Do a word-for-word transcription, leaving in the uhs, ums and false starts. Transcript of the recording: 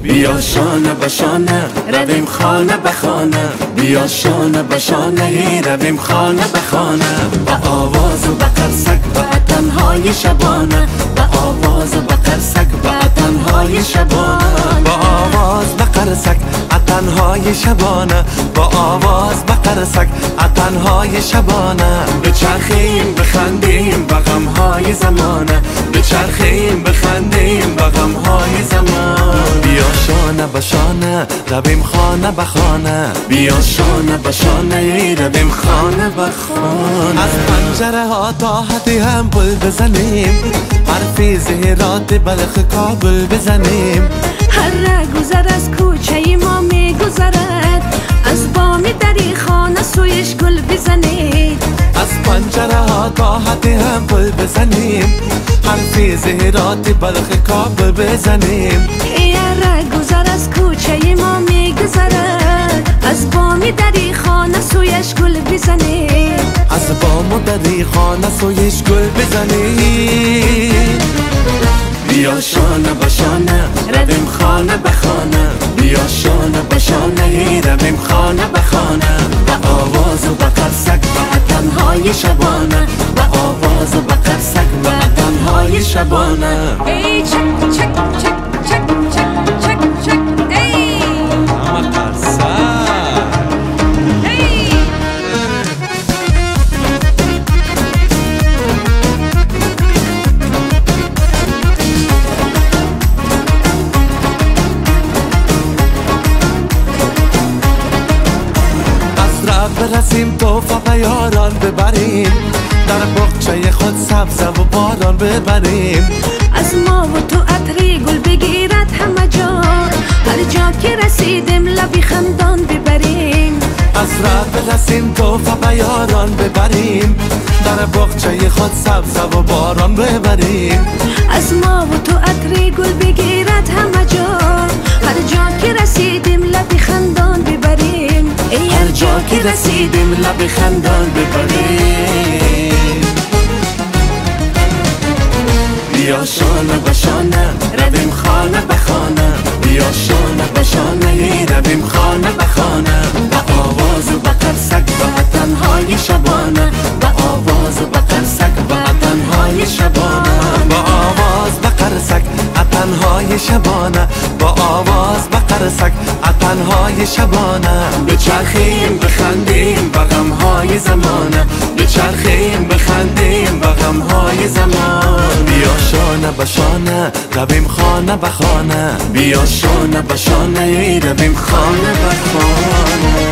بیا شانه به شانه رویم خانه به خانه، بیا شانه به شانه رویم خانه به خانه. با آواز و به قرصک و تنهای شبانه، با آواز و به قرصک و تنهای شبانه، با آواز به قرصک تنهای شبانه، با آواز به قرصک تنهای شبانه. بچرخیم بخندیم به غمهای زمانه، بچرخیم بخندیم به غمهای زمان. بیا شانه به شانه رویم خانه به خانه، بیا شانه به شانه رویم خانه به خانه. از پنجره ها تا حد هم پل بزنیم، حرفی زهرات بلخ کابل بزنیم. هر گذر از کوچه ما میگذرد، از بام دری خانه سویش گل بزنید. از پنجره ها تا حد هم پل بزنیم، حرفی زهرات بلخ کابل بزنیم. هر گذر از کوچه ما میگذرد، از بام دری خانه سویش گل بزنید. از بام دری خانه سویش گل بزنید. بیا شانه به شانه رویم خانه به خانه، بیا شانه به شانه رویم خانه به خانه. با آواز و به قرصک و تنهای شبانه، با آواز و به قرصک و تنهای شبانه. ای چک چک چک چک چک چک چک ای اما قرصک ای. برسیم توفا به یاران ببریم، در بخچه خود سبزه و باران ببریم. از ما و تو عطری گل بگیرد همه جا، هر جا که رسیدیم لبی خندان ببریم. از راه برسیم توفا به یاران ببریم، در بخچه خود سبزه و باران ببریم. از ما و تو عطری گل بگیرد همه جا، هر جا که رسیدیم لبی خندان ببریم. هر جا که رسیدیم لب خندان ببریم. بیا شانه به شانه رویم خانه به خانه، بیا شانه به شانه رویم خانه به خانه. با آواز و به قرصک و تنهای شبانه، با آواز و به قرصک و تنهای شبانه. با آواز به قرصک تنهای شبانه، با آواز به قرصک تنهای شبانه. بچرخیم بخندیم به غمهای زمانه، بچرخیم بخندیم به غمهای زمان. بیا شانه به شانه رویم خانه به خانه، بیا شانه به شانه رویم خانه به خانه.